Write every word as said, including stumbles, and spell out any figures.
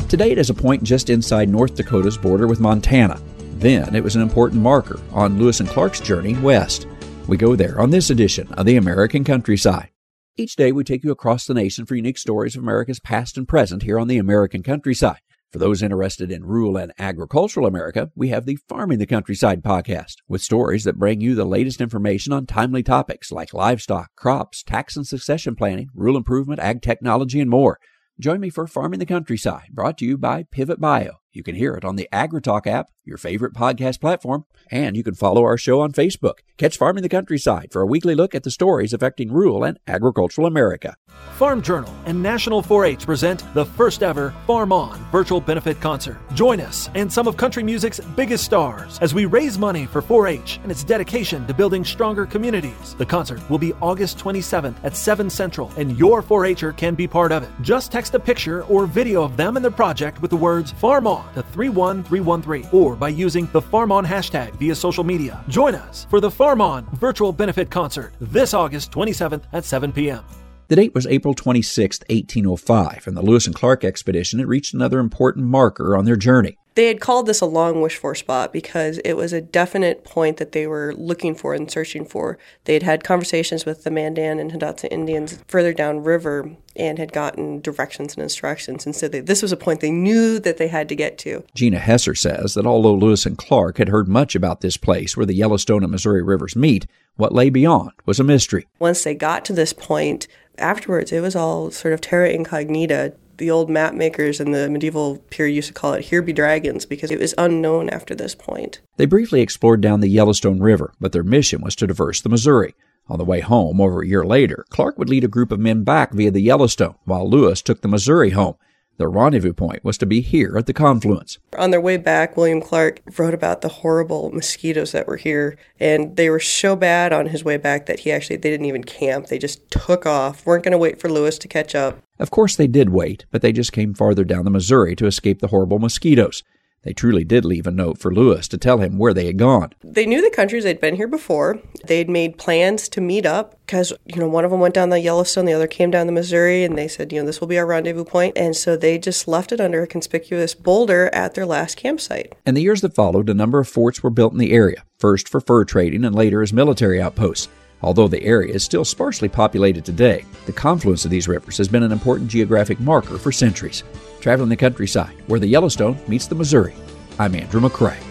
Today it is a point just inside North Dakota's border with Montana. Then it was an important marker on Lewis and Clark's journey west. We go there on this edition of the American Countryside. Each day we take you across the nation for unique stories of America's past and present here on the American Countryside. For those interested in rural and agricultural America, we have the Farming the Countryside podcast, with stories that bring you the latest information on timely topics like livestock, crops, tax and succession planning, rural improvement, ag technology, and more. Join me for Farming the Countryside, brought to you by Pivot Bio. You can hear it on the AgriTalk app, your favorite podcast platform, and you can follow our show on Facebook. Catch Farming the Countryside for a weekly look at the stories affecting rural and agricultural America. Farm Journal and National four H present the first ever Farm On virtual benefit concert. Join us and some of country music's biggest stars as we raise money for four H and its dedication to building stronger communities. The concert will be August twenty-seventh at seven Central, and your four H er can be part of it. Just text a picture or video of them and their project with the words Farm On to three one three one three, or by using the Farm On hashtag via social media. Join us for the Farm On virtual benefit concert this August twenty-seventh at seven p.m. The date was April twenty-sixth, eighteen oh five, and the Lewis and Clark expedition had reached another important marker on their journey. They had called this a long wish-for spot because it was a definite point that they were looking for and searching for. They had had conversations with the Mandan and Hidatsa Indians further downriver and had gotten directions and instructions, and so they, this was a point they knew that they had to get to. Gina Hesser says that although Lewis and Clark had heard much about this place where the Yellowstone and Missouri rivers meet, what lay beyond was a mystery. Once they got to this point, afterwards it was all sort of terra incognita. The old map makers in the medieval period used to call it "Here be dragons" because it was unknown after this point. They briefly explored down the Yellowstone River, but their mission was to traverse the Missouri. On the way home, over a year later, Clark would lead a group of men back via the Yellowstone, while Lewis took the Missouri home. Their rendezvous point was to be here at the confluence. On their way back, William Clark wrote about the horrible mosquitoes that were here, and they were so bad on his way back that he actually, they didn't even camp. They just took off, weren't going to wait for Lewis to catch up. Of course they did wait, but they just came farther down the Missouri to escape the horrible mosquitoes. They truly did leave a note for Lewis to tell him where they had gone. They knew the countries. They'd been here before. They'd made plans to meet up because, you know, one of them went down the Yellowstone, the other came down the Missouri, and they said, you know, this will be our rendezvous point. And so they just left it under a conspicuous boulder at their last campsite. In the years that followed, a number of forts were built in the area, first for fur trading and later as military outposts. Although the area is still sparsely populated today, the confluence of these rivers has been an important geographic marker for centuries. Traveling the countryside, where the Yellowstone meets the Missouri. I'm Andrew McCrae.